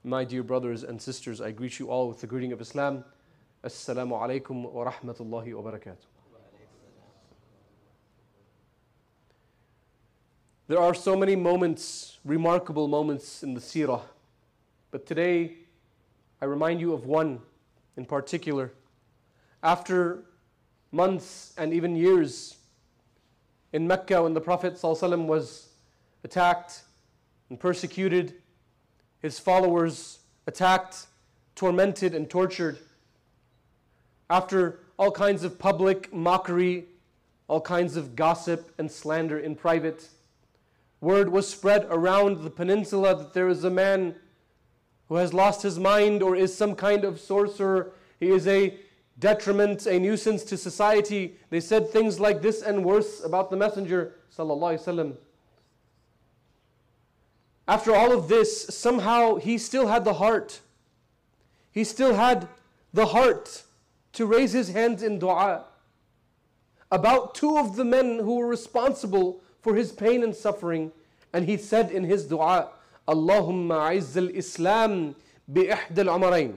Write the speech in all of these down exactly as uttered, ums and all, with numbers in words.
My dear brothers and sisters, I greet you all with the greeting of Islam. Assalamu alaikum wa rahmatullahi wa barakatuh. There are so many moments, remarkable moments in the seerah. But today, I remind you of one in particular. After months and even years in Mecca, when the Prophet ﷺ was attacked and persecuted, his followers attacked, tormented, and tortured. After all kinds of public mockery, all kinds of gossip and slander in private, word was spread around the peninsula that there is a man who has lost his mind or is some kind of sorcerer. He is a detriment, a nuisance to society. They said things like this and worse about the Messenger sallallahu alaihi wasallam. After all of this, somehow he still had the heart. He still had the heart to raise his hands in dua about two of the men who were responsible for his pain and suffering. And he said in his dua, Allahumma izz al-Islam bi-ihd al-umarayn.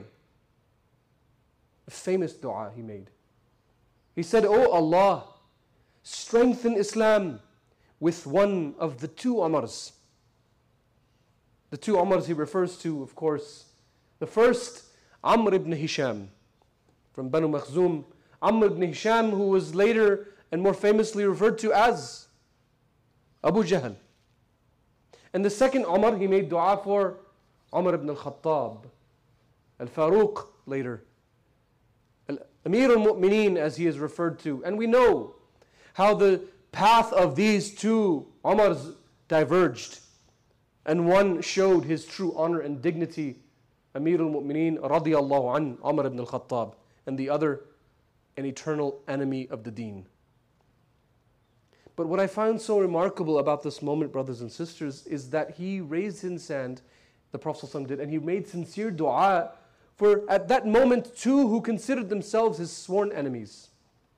A famous dua he made. He said, Oh Allah, strengthen Islam with one of the two Umars. The two Umars he refers to, of course. The first, Amr ibn Hisham, from Banu Makhzum. Amr ibn Hisham, who was later and more famously referred to as Abu Jahl. And the second Umar he made dua for, Umar ibn al-Khattab, al-Faruq later. Amir al-Mu'mineen, as he is referred to. And we know how the path of these two Umars diverged. And one showed his true honor and dignity, Amir al-Mu'mineen radiyallahu an, Umar ibn al-Khattab. And the other, an eternal enemy of the deen. But what I find so remarkable about this moment, brothers and sisters, is that he raised his hand, the Prophet ﷺ did, and he made sincere dua for, at that moment, two who considered themselves his sworn enemies.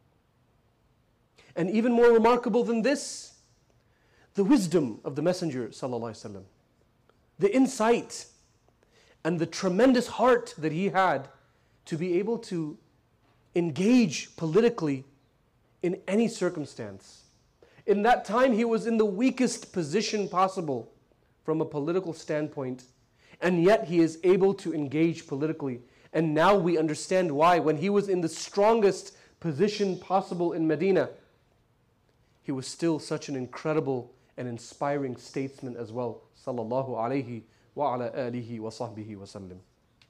And even more remarkable than this, the wisdom of the Messenger ﷺ, the insight and the tremendous heart that he had to be able to engage politically in any circumstance. In that time, he was in the weakest position possible from a political standpoint, and yet he is able to engage politically. And now we understand why. When he was in the strongest position possible in Medina, he was still such an incredible and inspiring statesman as well. Sallallahu alayhi wa ala alihi wa sahbihi wa sallam.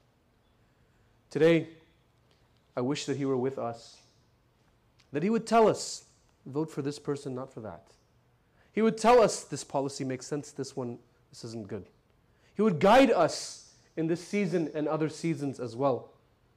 Today, I wish that he were with us, that he would tell us, vote for this person, not for that. He would tell us this policy makes sense, this one, this isn't good. He would guide us in this season and other seasons as well.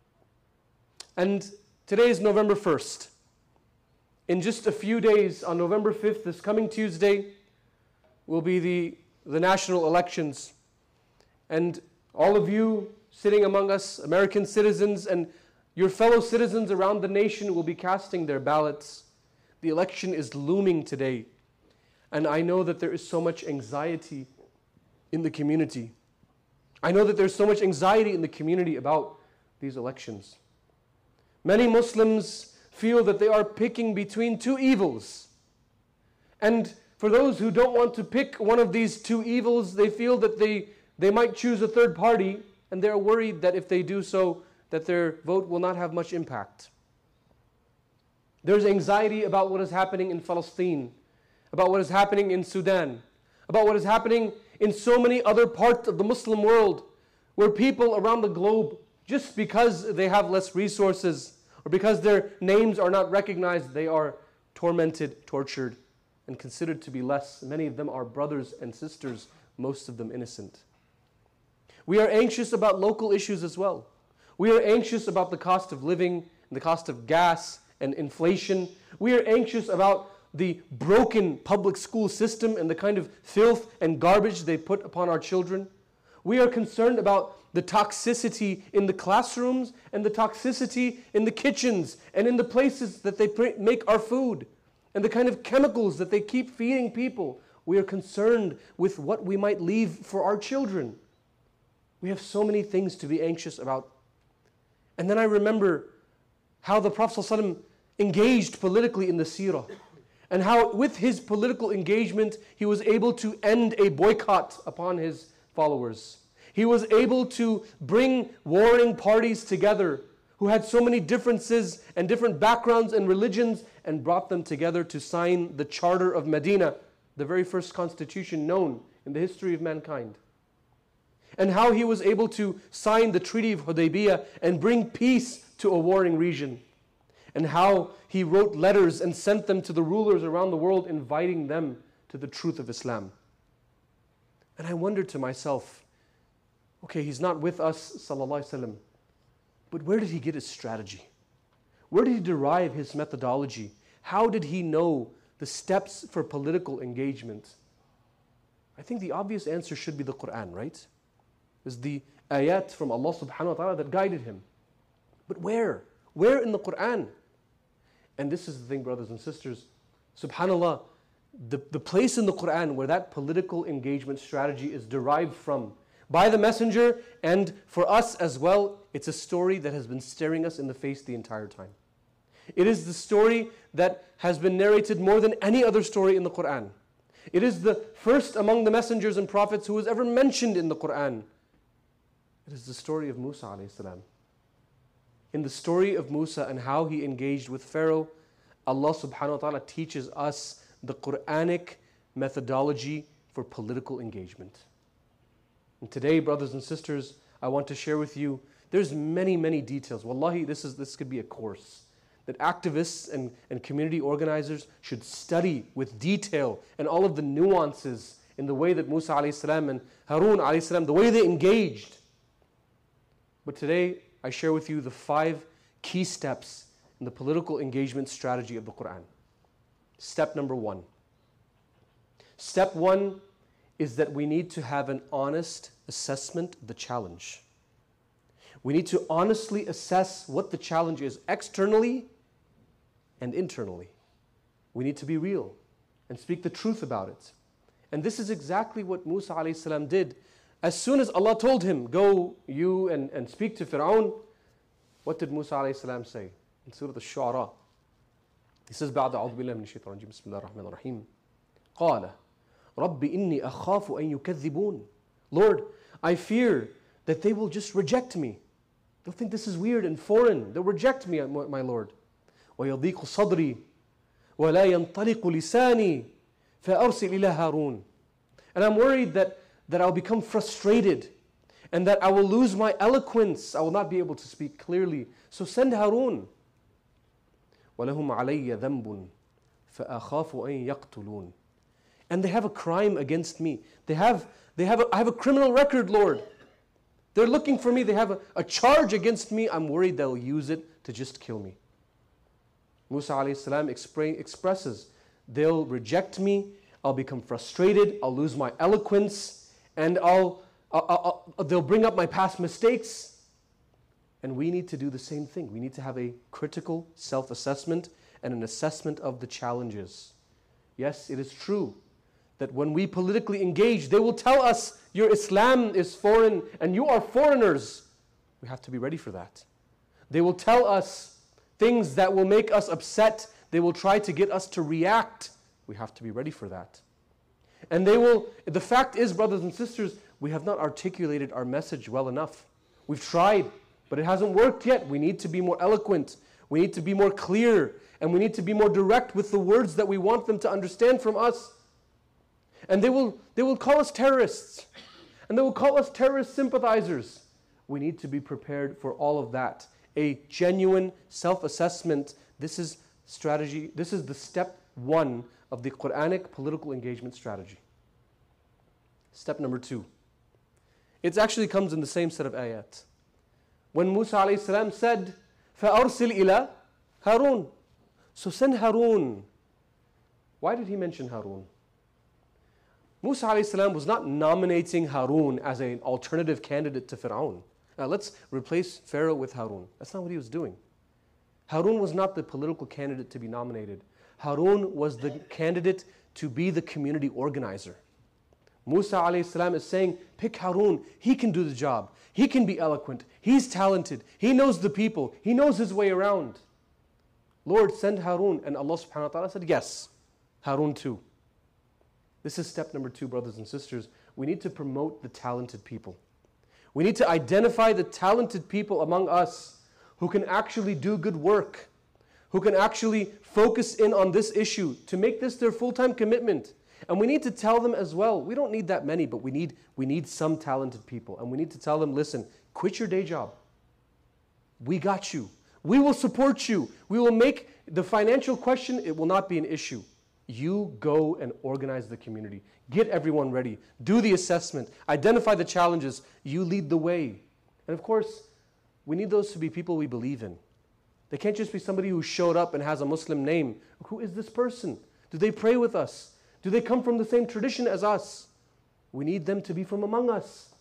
And today is November first. In just a few days, on November fifth, this coming Tuesday, will be the, the national elections. And all of you sitting among us, American citizens, and your fellow citizens around the nation will be casting their ballots. The election is looming today. And I know that there is so much anxiety in the community. I know that there's so much anxiety in the community about these elections. Many Muslims feel that they are picking between two evils. And for those who don't want to pick one of these two evils, they feel that they, they might choose a third party, and they're worried that if they do so, that their vote will not have much impact. There's anxiety about what is happening in Palestine, about what is happening in Sudan, about what is happening in so many other parts of the Muslim world, where people around the globe, just because they have less resources, or because their names are not recognized, they are tormented, tortured, and considered to be less. Many of them are brothers and sisters, most of them innocent. We are anxious about local issues as well. We are anxious about the cost of living, and the cost of gas, and inflation. We are anxious about the broken public school system and the kind of filth and garbage they put upon our children. We are concerned about the toxicity in the classrooms and the toxicity in the kitchens and in the places that they make our food and the kind of chemicals that they keep feeding people. We are concerned with what we might leave for our children. We have so many things to be anxious about. And then I remember how the Prophet ﷺ engaged politically in the seerah, and how with his political engagement, he was able to end a boycott upon his followers. He was able to bring warring parties together who had so many differences and different backgrounds and religions, and brought them together to sign the Charter of Medina, the very first constitution known in the history of mankind. And how he was able to sign the Treaty of Hudaybiyah and bring peace to a warring region. And how he wrote letters and sent them to the rulers around the world, inviting them to the truth of Islam. And I wondered to myself, okay, he's not with us, sallallahu alaihi wasallam, but where did he get his strategy? Where did he derive his methodology? How did he know the steps for political engagement? I think the obvious answer should be the Quran, right? It's the ayat from Allah subhanahu wa ta'ala that guided him. But where? Where in the Quran? And this is the thing, brothers and sisters, subhanAllah, the, the place in the Quran where that political engagement strategy is derived from, by the messenger, and for us as well, it's a story that has been staring us in the face the entire time. It is the story that has been narrated more than any other story in the Quran. It is the first among the messengers and prophets who was ever mentioned in the Quran. It is the story of Musa alayhi salam. In the story of Musa and how he engaged with Pharaoh, Allah subhanahu wa ta'ala teaches us the Quranic methodology for political engagement. And today, brothers and sisters, I want to share with you, there's many, many details. Wallahi, this is this could be a course that activists and, and community organizers should study with detail, and all of the nuances in the way that Musa alayhi salam and Harun alayhi salam, the way they engaged. But today, I share with you the five key steps in the political engagement strategy of the Quran. Step number one. Step one is that we need to have an honest assessment of the challenge. We need to honestly assess what the challenge is externally and internally. We need to be real and speak the truth about it. And this is exactly what Musa alayhi salam did. As soon as Allah told him, go you and, and speak to Fir'aun, what did Musa alayhi salam say? In Surah Al-Shu'ara, he says, بعد أعوذ بالله من الشيطان الرجيم بسم الله الرحمن الرحيم قال رب إني أخاف أن يكذبون. Lord, I fear that they will just reject me. They'll think this is weird and foreign. They'll reject me, my Lord. ويضيق صدري ولا ينطلق لساني فأرسل إلى هارون. And I'm worried that, that I'll become frustrated and that I will lose my eloquence. I will not be able to speak clearly. So send Harun. وَلَهُمْ عَلَيَّ ذَنْبٌ فَأَخَافُ أَن يَقْتُلُونَ. And they have a crime against me. They have, they have a, I have a criminal record, Lord. They're looking for me. They have a, a charge against me. I'm worried they'll use it to just kill me. Musa alayhi salam expre- expresses, they'll reject me, I'll become frustrated, I'll lose my eloquence, and I'll, I'll, I'll, they'll bring up my past mistakes. And we need to do the same thing. We need to have a critical self-assessment and an assessment of the challenges. Yes, it is true that when we politically engage, they will tell us your Islam is foreign and you are foreigners. We have to be ready for that. They will tell us things that will make us upset. They will try to get us to react. We have to be ready for that. And they will, the fact is, brothers and sisters, we have not articulated our message well enough. We've tried, but it hasn't worked yet. We need to be more eloquent. We need to be more clear. And we need to be more direct with the words that we want them to understand from us. And they will, they will call us terrorists. And they will call us terrorist sympathizers. We need to be prepared for all of that. A genuine self-assessment. This is strategy. This is the step one of the Quranic political engagement strategy. Step number two. It actually comes in the same set of ayat. When Musa alayhi salam said, فَأَرْسِلْ إِلَى Harun. So send Harun. Why did he mention Harun? Musa alayhi salam was not nominating Harun as an alternative candidate to Fir'aun. Now let's replace Pharaoh with Harun. That's not what he was doing. Harun was not the political candidate to be nominated. Harun was the candidate to be the community organizer. Musa alayhi salam is saying, pick Harun, he can do the job. He can be eloquent. He's talented. He knows the people. He knows his way around. Lord, send Harun. And Allah subhanahu wa ta'ala said, yes, Harun too. This is step number two, brothers and sisters. We need to promote the talented people. We need to identify the talented people among us who can actually do good work, who can actually focus in on this issue to make this their full-time commitment. And we need to tell them as well, we don't need that many, but we need, we need some talented people. And we need to tell them, listen, quit your day job. We got you. We will support you. We will make the financial question, it will not be an issue. You go and organize the community. Get everyone ready. Do the assessment. Identify the challenges. You lead the way. And of course, we need those to be people we believe in. They can't just be somebody who showed up and has a Muslim name. Who is this person? Do they pray with us? Do they come from the same tradition as us? We need them to be from among us.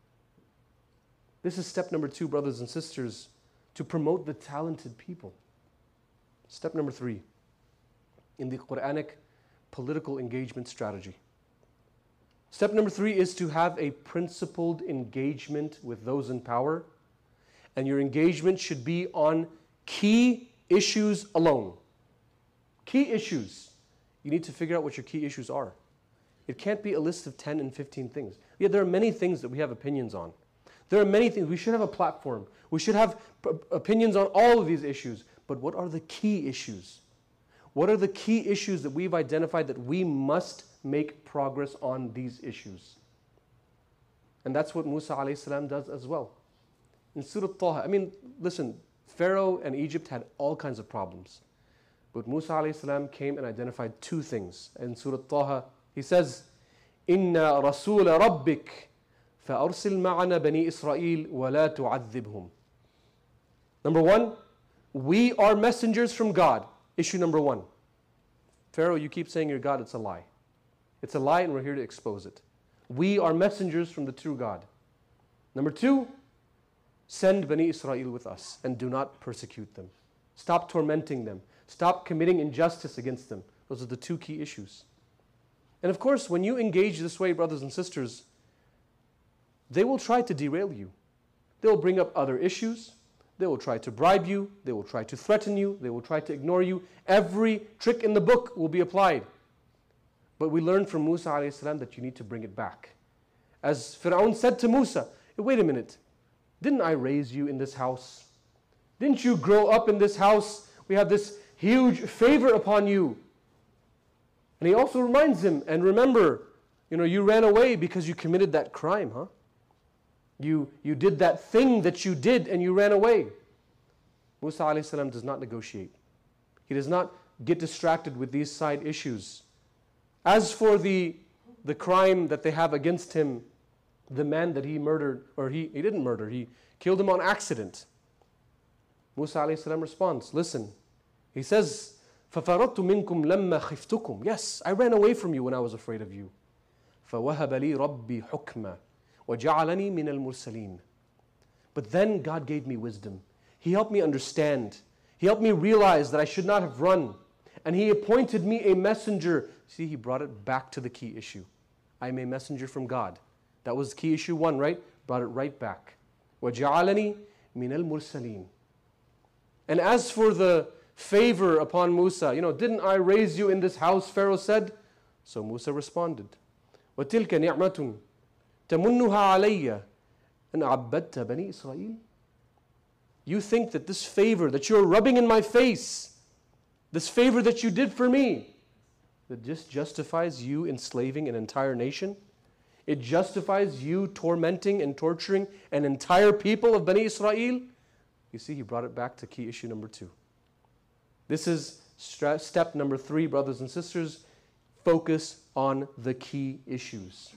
This is step number two, brothers and sisters, to promote the talented people. Step number three, in the Quranic political engagement strategy. Step number three is to have a principled engagement with those in power, and your engagement should be on key issues alone. Key issues. You need to figure out what your key issues are. It can't be a list of ten and fifteen things. Yeah, there are many things that we have opinions on. There are many things. We should have a platform. We should have p- opinions on all of these issues. But what are the key issues? What are the key issues that we've identified that we must make progress on these issues? And that's what Musa alayhi salam does as well. In Surah Taha, I mean, listen, Pharaoh and Egypt had all kinds of problems. But Musa alayhi salam came and identified two things. In Surah Taha, he says, إِنَّا رَسُولَ رَبِّكَ فَأَرْسِلْ مَعَنَا بَنِي إِسْرَائِيلَ وَلَا تُعَذِّبْهُمْ. Number one, we are messengers from God. Issue number one. Pharaoh, you keep saying you're God, it's a lie. It's a lie and we're here to expose it. We are messengers from the true God. Number two, send Bani Israel with us and do not persecute them. Stop tormenting them. Stop committing injustice against them. Those are the two key issues. And of course, when you engage this way, brothers and sisters, they will try to derail you. They will bring up other issues. They will try to bribe you. They will try to threaten you. They will try to ignore you. Every trick in the book will be applied. But we learned from Musa alayhi salam that you need to bring it back. As Fir'aun said to Musa, hey, wait a minute, didn't I raise you in this house? Didn't you grow up in this house? We have this huge favor upon you. And he also reminds him, and remember, you know, you ran away because you committed that crime, huh? You, you did that thing that you did and you ran away. Musa alayhi salam does not negotiate. He does not get distracted with these side issues. As for the, the crime that they have against him, the man that he murdered, or he, he didn't murder, he killed him on accident. Musa alayhi salam responds, listen, he says, فَفَرَطْتُ مِنْكُمْ لَمَّا خِفْتُكُمْ. Yes, I ran away from you when I was afraid of you. فَوَهَبَ لِي رَبِّي حُكْمًا وَجَعَلَنِي مِنَ الْمُرْسَلِينَ. But then God gave me wisdom. He helped me understand. He helped me realize that I should not have run. And He appointed me a messenger. See, He brought it back to the key issue. I am a messenger from God. That was key issue one, right? Brought it right back. وَجَعَلَنِي مِنَ الْمُرْسَلِينَ. And as for the favor upon Musa, you know, didn't I raise you in this house, Pharaoh said? So Musa responded, وَتِلْكَ نِعْمَةٌ تَمُنُّهَا عَلَيَّ أَنْ عَبَّدْتَ بَنِي إِسْرَائِيلَ. You think that this favor that you're rubbing in my face, this favor that you did for me, that just justifies you enslaving an entire nation? It justifies you tormenting and torturing an entire people of Bani Israel? You see, he brought it back to key issue number two. This is step number three, brothers and sisters. Focus on the key issues.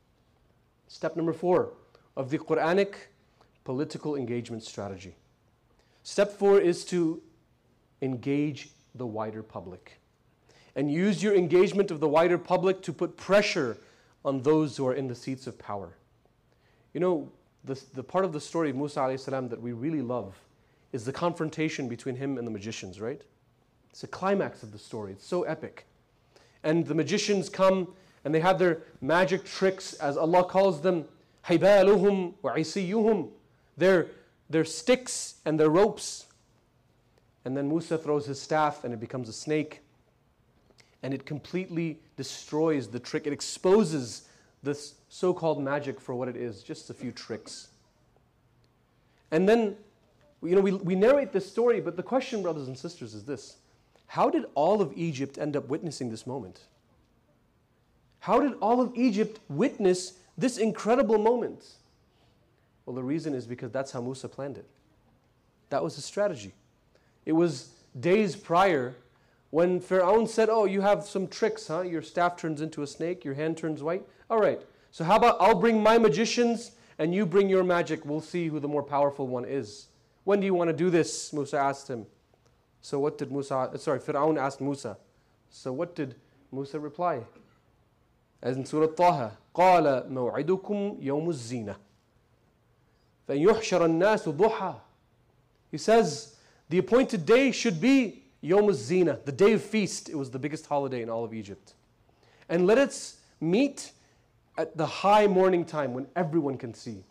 Step number four of the Quranic political engagement strategy. Step four is to engage the wider public and use your engagement of the wider public to put pressure on those who are in the seats of power. You know, the, the part of the story of Musa alayhi salam that we really love is the confrontation between him and the magicians, right? It's the climax of the story. It's so epic. And the magicians come And they had their magic tricks, as Allah calls them, حِبَالُهُمْ وَعِسِيُّهُمْ, their, their sticks and their ropes. And then Musa throws his staff and it becomes a snake. And it completely destroys the trick. It exposes this so-called magic for what it is, just a few tricks. And then, you know, we, we narrate this story, but the question, brothers and sisters, is this. How did all of Egypt end up witnessing this moment? How did all of Egypt witness this incredible moment? Well, the reason is because that's how Musa planned it. That was his strategy. It was days prior when Pharaoh said, oh, you have some tricks, huh? Your staff turns into a snake, your hand turns white. All right, so how about I'll bring my magicians and you bring your magic. We'll see who the more powerful one is. When do you want to do this? Musa asked him. So what did Musa, sorry, Pharaoh asked Musa. So what did Musa reply? As in Surah Taha, قَالَ مَوْعِدُكُمْ يَوْمُ الزِّينَةِ فَإِنْ يُحْشَرَ النَّاسُ ضُحَى. He says, the appointed day should be Yawm al-Zina, the day of feast. It was the biggest holiday in all of Egypt. And let us meet at the high morning time when everyone can see.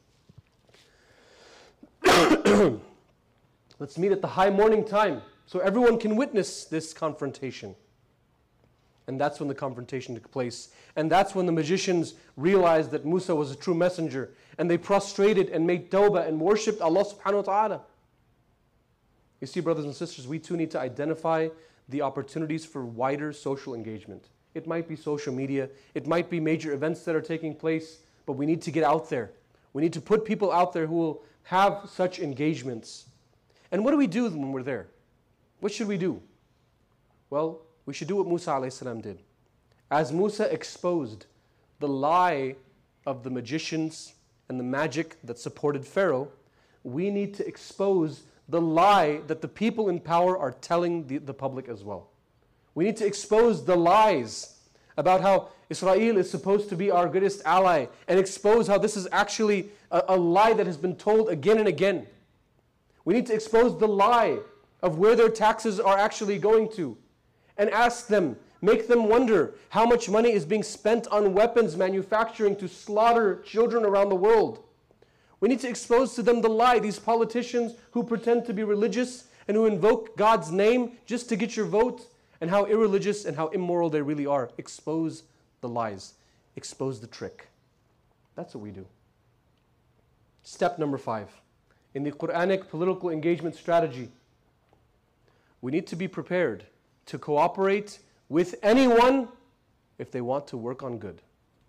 Let's meet at the high morning time so everyone can witness this confrontation. And that's when the confrontation took place. And that's when the magicians realized that Musa was a true messenger. And they prostrated and made tawbah and worshipped Allah subhanahu wa ta'ala. You see, brothers and sisters, we too need to identify the opportunities for wider social engagement. It might be social media. It might be major events that are taking place. But we need to get out there. We need to put people out there who will have such engagements. And what do we do when we're there? What should we do? Well, we should do what Musa alayhi salam did. As Musa exposed the lie of the magicians and the magic that supported Pharaoh, we need to expose the lie that the people in power are telling the, the public as well. We need to expose the lies about how Israel is supposed to be our greatest ally and expose how this is actually a, a lie that has been told again and again. We need to expose the lie of where their taxes are actually going to and ask them, make them wonder how much money is being spent on weapons manufacturing to slaughter children around the world. We need to expose to them the lie, these politicians who pretend to be religious and who invoke God's name just to get your vote, and how irreligious and how immoral they really are. Expose the lies. Expose the trick. That's what we do. Step number five. In the Quranic political engagement strategy, we need to be prepared to cooperate with anyone if they want to work on good.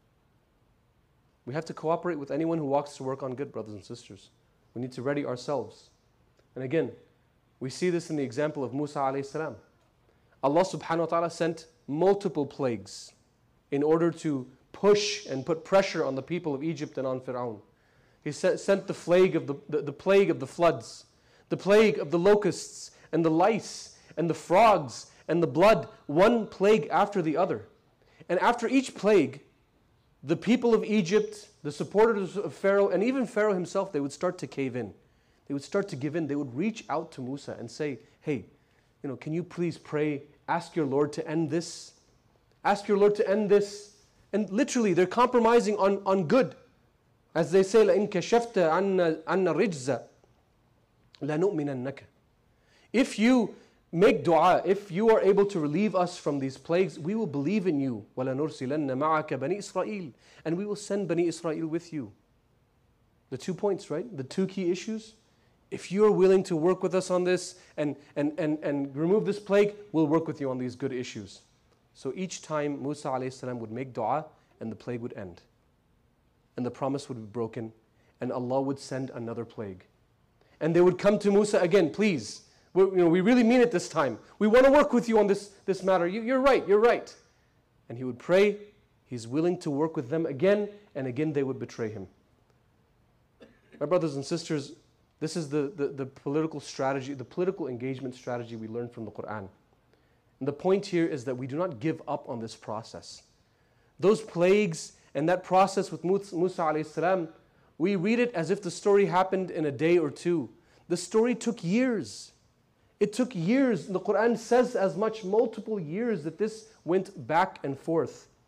We have to cooperate with anyone who wants to work on good, brothers and sisters. We need to ready ourselves. And again, we see this in the example of Musa alayhi salam. Allah subhanahu wa ta'ala sent multiple plagues in order to push and put pressure on the people of Egypt and on Pharaoh. He sent the plague of the, the, the plague of the floods, the plague of the locusts and the lice and the frogs and the blood, one plague after the other. And after each plague, the people of Egypt, the supporters of Pharaoh, and even Pharaoh himself, they would start to cave in. They would start to give in. They would reach out to Musa and say, hey, you know, can you please pray, ask your Lord to end this? Ask your Lord to end this. And literally, they're compromising on, on good. As they say, لَإِن كَشَفْتَ عَنَّا الرِّجْزَ لَنُؤْمِنَنَّكَ. If you make dua, if you are able to relieve us from these plagues, we will believe in you. وَلَنُرْسِلَنَّ مَعَكَ بَنِي إِسْرَائِيل. And we will send Bani Israel with you. The two points, right? The two key issues. If you are willing to work with us on this and, and, and, and remove this plague, we'll work with you on these good issues. So each time Musa alayhi salam would make dua and the plague would end. And the promise would be broken and Allah would send another plague. And they would come to Musa again, please. We, you know, we really mean it this time. We want to work with you on this, this matter. You, you're right, you're right. And he would pray. He's willing to work with them again, and again they would betray him. My brothers and sisters, this is the, the, the political strategy, the political engagement strategy we learned from the Quran. And the point here is that we do not give up on this process. Those plagues and that process with Musa alayhi salam, we read it as if the story happened in a day or two. The story took years. It took years. The Quran says as much, multiple years, that this went back and forth.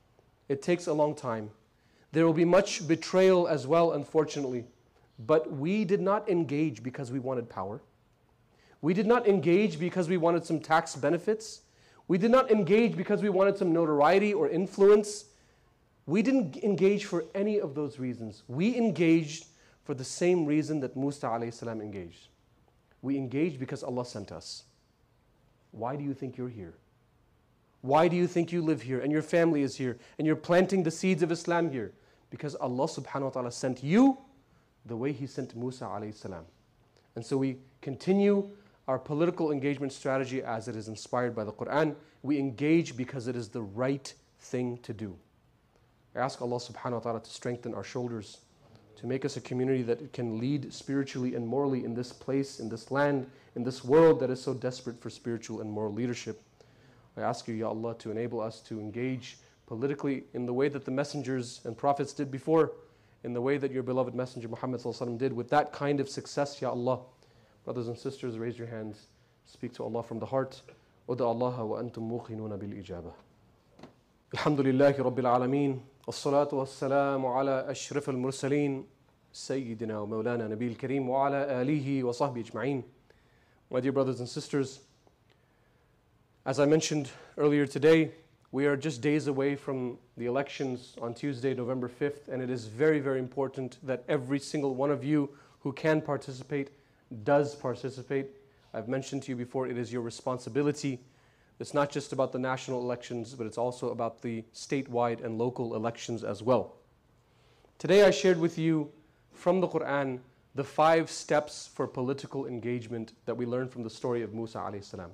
It takes a long time. There will be much betrayal as well, unfortunately. But we did not engage because we wanted power. We did not engage because we wanted some tax benefits. We did not engage because we wanted some notoriety or influence. We didn't engage for any of those reasons. We engaged for the same reason that Musa alayhi salam engaged. We engaged because Allah sent us. Why do you think you're here? Why do you think you live here and your family is here and you're planting the seeds of Islam here? Because Allah subhanahu wa ta'ala sent you the way He sent Musa alayhi salam. And so we continue our political engagement strategy as it is inspired by the Quran. We engage because it is the right thing to do. I ask Allah subhanahu wa ta'ala to strengthen our shoulders, to make us a community that can lead spiritually and morally in this place, in this land, in this world that is so desperate for spiritual and moral leadership. I ask you, Ya Allah, to enable us to engage politically in the way that the messengers and prophets did before, in the way that your beloved messenger Muhammad sallallahu alaihi wasallam did, with that kind of success, Ya Allah. Brothers and sisters, raise your hands. Speak to Allah from the heart. Uda Allah wa antum muqinuna bil ijabah. Alhamdulillahi Rabbil Alameen. As-salatu was-salamu ala ashraf al-mursaleen. Sayyidina wa Mawlana Nabil Kareem wa ala alihi wa sahbihi ajma'een. My dear brothers and sisters, as I mentioned earlier today, we are just days away from the elections on Tuesday, November fifth, and it is very, very important that every single one of you who can participate does participate. I've mentioned to you before, it is your responsibility. It's not just about the national elections, but it's also about the statewide and local elections as well. Today I shared with you from the Quran the five steps for political engagement that we learned from the story of Musa alayhi salam.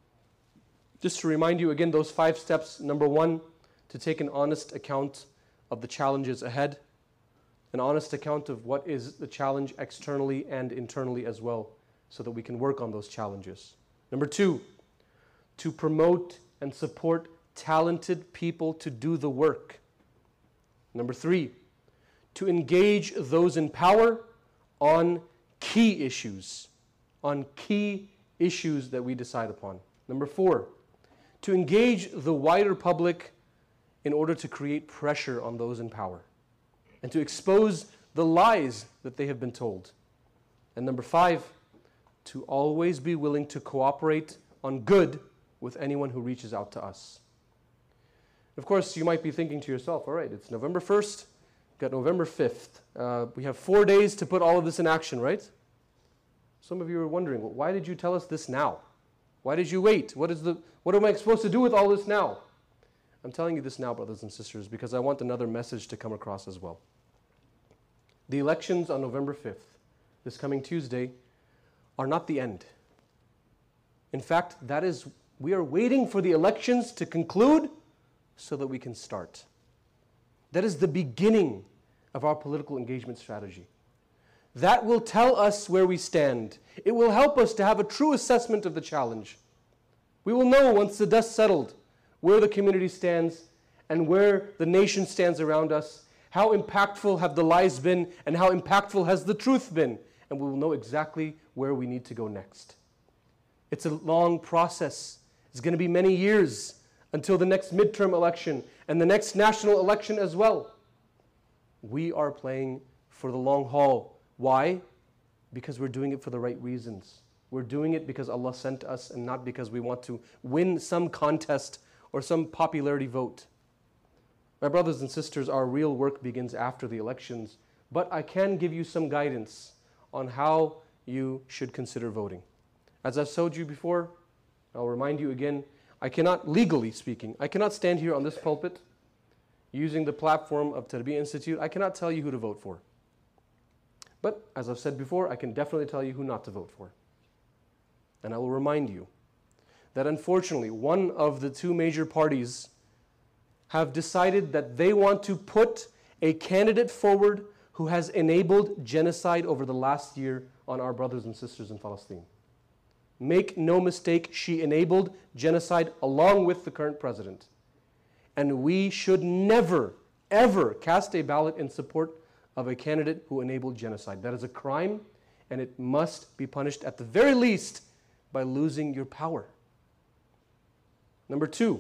Just to remind you again, those five steps. Number one, to take an honest account of the challenges ahead, an honest account of what is the challenge externally and internally as well, so that we can work on those challenges. Number two, to promote and support talented people to do the work. Number three, to engage those in power on key issues, on key issues that we decide upon. Number four, to engage the wider public in order to create pressure on those in power and to expose the lies that they have been told. And number five, to always be willing to cooperate on good with anyone who reaches out to us. Of course, you might be thinking to yourself, all right, it's November first, got November fifth. Uh, we have four days to put all of this in action, right? Some of you are wondering, well, why did you tell us this now? Why did you wait? What is the, what am I supposed to do with all this now? I'm telling you this now, brothers and sisters, because I want another message to come across as well. The elections on November fifth, this coming Tuesday, are not the end. In fact, that is, we are waiting for the elections to conclude so that we can start. That is the beginning of our political engagement strategy. That will tell us where we stand. It will help us to have a true assessment of the challenge. We will know once the dust settled where the community stands and where the nation stands around us. How impactful have the lies been and how impactful has the truth been? And we will know exactly where we need to go next. It's a long process. It's going to be many years until the next midterm election and the next national election as well. We are playing for the long haul. Why? Because we're doing it for the right reasons. We're doing it because Allah sent us and not because we want to win some contest or some popularity vote. My brothers and sisters, our real work begins after the elections, but I can give you some guidance on how you should consider voting. As I've told you before, I'll remind you again, I cannot, legally speaking, I cannot stand here on this pulpit using the platform of Tarbiyah Institute. I cannot tell you who to vote for. But as I've said before, I can definitely tell you who not to vote for. And I will remind you that unfortunately, one of the two major parties have decided that they want to put a candidate forward who has enabled genocide over the last year on our brothers and sisters in Palestine. Make no mistake, she enabled genocide along with the current president. And we should never, ever cast a ballot in support of a candidate who enabled genocide. That is a crime, and it must be punished at the very least by losing your power. Number two,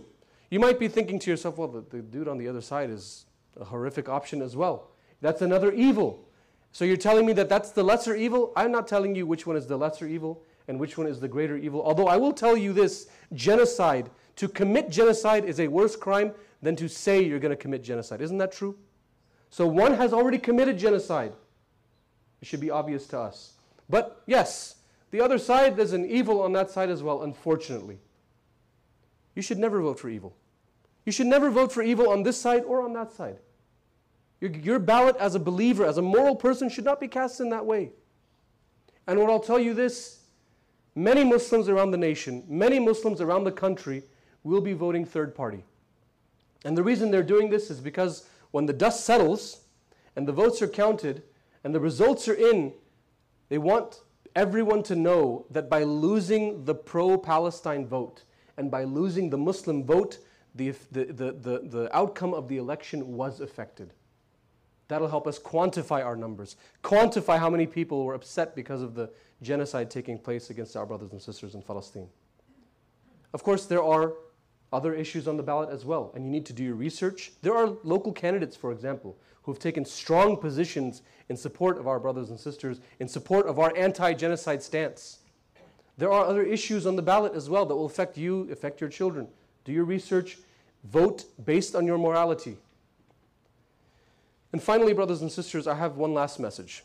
You might be thinking to yourself, well, the, the dude on the other side is a horrific option as well. That's another evil. So you're telling me that that's the lesser evil? I'm not telling you which one is the lesser evil and which one is the greater evil. Although I will tell you this, genocide, to commit genocide is a worse crime than to say you're going to commit genocide. Isn't that true? So one has already committed genocide. It should be obvious to us. But yes, the other side, there's an evil on that side as well, unfortunately. You should never vote for evil. You should never vote for evil on this side or on that side. Your, your ballot as a believer, as a moral person, should not be cast in that way. And what I'll tell you this, many Muslims around the nation, many Muslims around the country will be voting third party. And the reason they're doing this is because when the dust settles and the votes are counted and the results are in, they want everyone to know that by losing the pro-Palestine vote and by losing the Muslim vote, the, the, the, the, the outcome of the election was affected. That'll help us quantify our numbers, quantify how many people were upset because of the genocide taking place against our brothers and sisters in Palestine. Of course, there are other issues on the ballot as well, and you need to do your research. There are local candidates, for example, who have taken strong positions in support of our brothers and sisters, in support of our anti-genocide stance. There are other issues on the ballot as well that will affect you, affect your children. Do your research, vote based on your morality. And finally, brothers and sisters, I have one last message.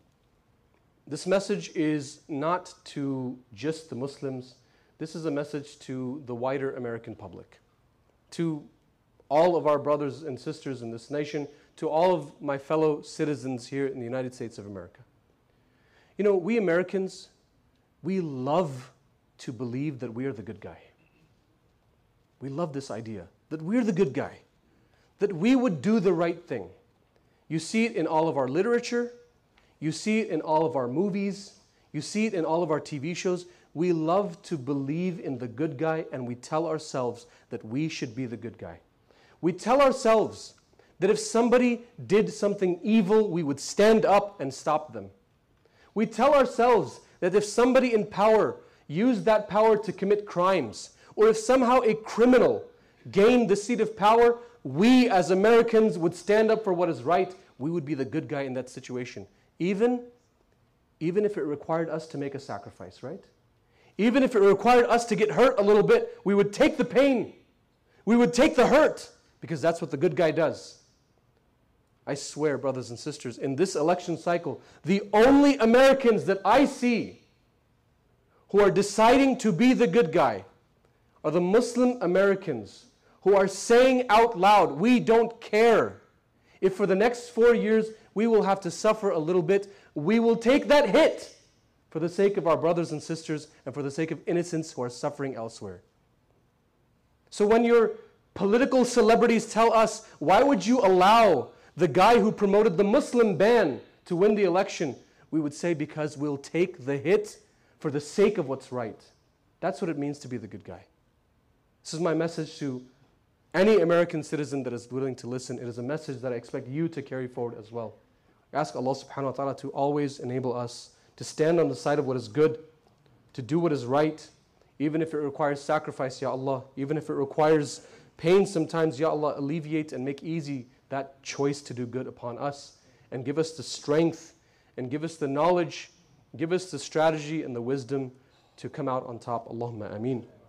This message is not to just the Muslims. This is a message to the wider American public, to all of our brothers and sisters in this nation, to all of my fellow citizens here in the United States of America. You know, we Americans, we love to believe that we are the good guy. We love this idea, that we're the good guy, that we would do the right thing. You see it in all of our literature, you see it in all of our movies, you see it in all of our T V shows. We love to believe in the good guy, and we tell ourselves that we should be the good guy. We tell ourselves that if somebody did something evil, we would stand up and stop them. We tell ourselves that if somebody in power used that power to commit crimes, or if somehow a criminal gained the seat of power, we as Americans would stand up for what is right. We would be the good guy in that situation. Even, even if it required us to make a sacrifice, right? Even if it required us to get hurt a little bit, we would take the pain. We would take the hurt, because that's what the good guy does. I swear, brothers and sisters, in this election cycle, the only Americans that I see who are deciding to be the good guy are the Muslim Americans who are saying out loud, we don't care if for the next four years we will have to suffer a little bit. We will take that hit for the sake of our brothers and sisters and for the sake of innocents who are suffering elsewhere. So when your political celebrities tell us, why would you allow the guy who promoted the Muslim ban to win the election? We would say, because we'll take the hit for the sake of what's right. That's what it means to be the good guy. This is my message to any American citizen that is willing to listen. It is a message that I expect you to carry forward as well. I ask Allah subhanahu wa ta'ala to always enable us to stand on the side of what is good, to do what is right, even if it requires sacrifice, Ya Allah, even if it requires pain sometimes, Ya Allah, alleviate and make easy that choice to do good upon us, and give us the strength, and give us the knowledge, give us the strategy and the wisdom to come out on top. Allahumma ameen.